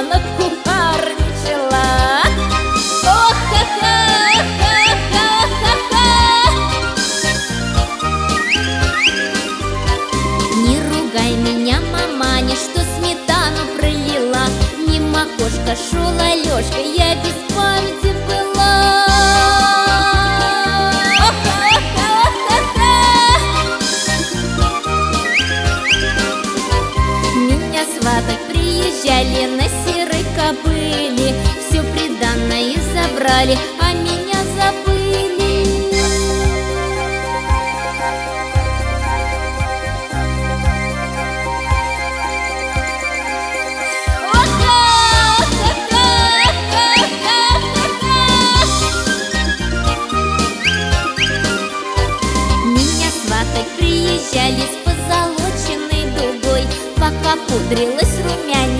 Степана кухарничала. Ох, ха-ха-ха-ха-ха-ха. Не ругай меня, маманя, что сметану пролила. Мимо окошка шел Алешка, я без памяти была. Меня сватать приезжали на серой кобыле, все приданное забрали, а меня забыли. Меня сватать приезжали с позолоченной дугой, пока пудрилась румянец.